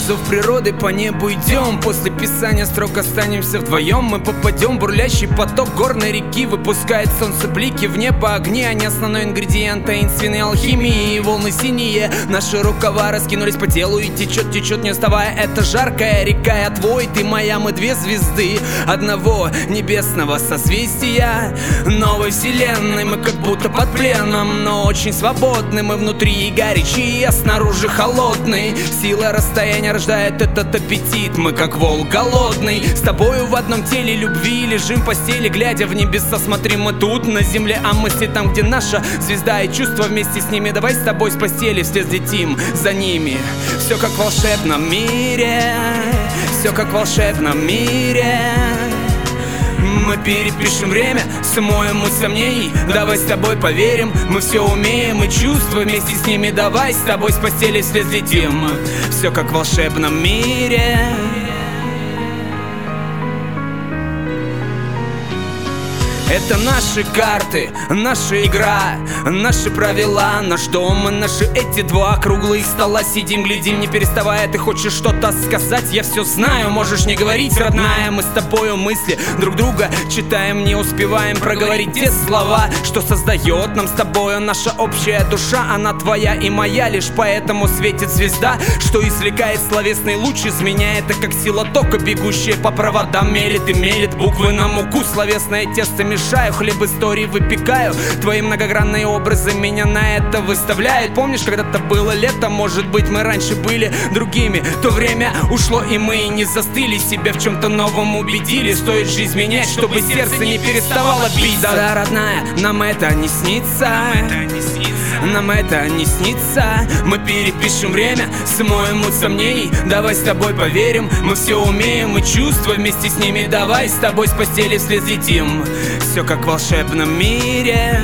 зов природы, по небу идем. После писания строк останемся вдвоем. Мы попадем в бурлящий поток горной реки. Выпускает солнце блики в небо огни. Они основной ингредиент таинственной алхимии. Волны синие, наши рукава раскинулись по телу. И течет, течет, не уставая, это жаркая река. Я твой, ты моя, мы две звезды одного небесного созвездия, новой вселенной. Мы как будто под пленом, но очень свободны. Мы внутри горячие, а снаружи холодный. Сила расстояния рождает этот аппетит. Мы как волк голодный, с тобою в одном теле любви. Лежим в постели, глядя в небеса. Смотрим мы тут на земле, а мысли там, где наша звезда. И чувства вместе с ними. Давай с тобой с постели вслед летим за ними. Все как в волшебном мире, все как в волшебном мире. Мы перепишем время, смоем мы сомнений. Давай с тобой поверим, мы все умеем и чувства вместе с ними. Давай с тобой с постели вслед летим. Все как в волшебном мире. Это наши карты, наша игра, наши правила, наш дом и наши эти два круглых стола. Сидим, глядим, не переставая. Ты хочешь что-то сказать? Я все знаю, можешь не говорить, родная. Мы с тобою мысли друг друга читаем, не успеваем проговорить те слова, что создает нам с тобою наша общая душа. Она твоя и моя, лишь поэтому светит звезда, что извлекает словесный луч из меня. Это как сила тока, бегущая по проводам, мелет и мелет буквы на муку. Словесное тесто мешаю, хлеб истории выпекаю. Твои многогранные образы меня на это выставляют. Помнишь, когда-то было лето, может быть, мы раньше были другими. То время ушло, и мы не застыли, себя в чем-то новом убедили. Стоит жизнь менять, чтобы сердце не переставало бить. Да, родная, нам это не снится, нам это не снится. Мы перепишем время, смоем муть сомнений. Давай с тобой поверим, мы все умеем и чувства вместе с ними. Давай с тобой с постели вслед летим. Все как в волшебном мире.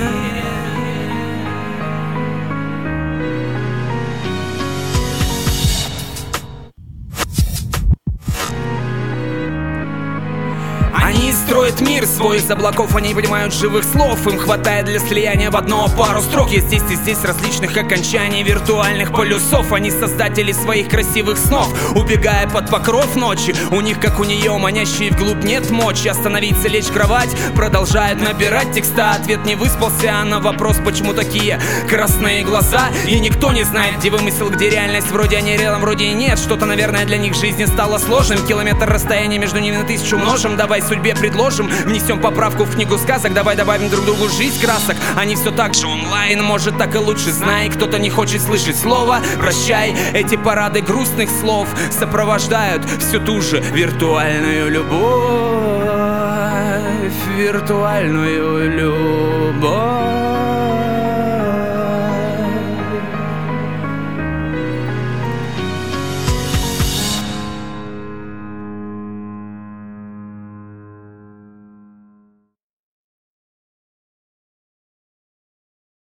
Они строят мир свой из облаков, они понимают живых слов. Им хватает для слияния в одно пару строк. Есть здесь и здесь различных окончаний, виртуальных полюсов. Они создатели своих красивых снов, убегая под покров ночи. У них, как у нее, манящие вглубь нет мочи остановиться, лечь в кровать. Продолжают набирать текста, ответ не выспался, а на вопрос, почему такие красные глаза. И никто не знает, где вымысел, где реальность. Вроде они рядом, вроде и нет. Что-то, наверное, для них в жизни стало сложным. Километр расстояния между ними на 1000 умножим. Давай судьбе предложим, внесем поправку в книгу сказок. Давай добавим друг другу жизнь красок. Они все так же онлайн, может так и лучше. Знай, кто-то не хочет слышать слово прощай. Эти парады грустных слов сопровождают всю ту же виртуальную любовь. Виртуальную любовь.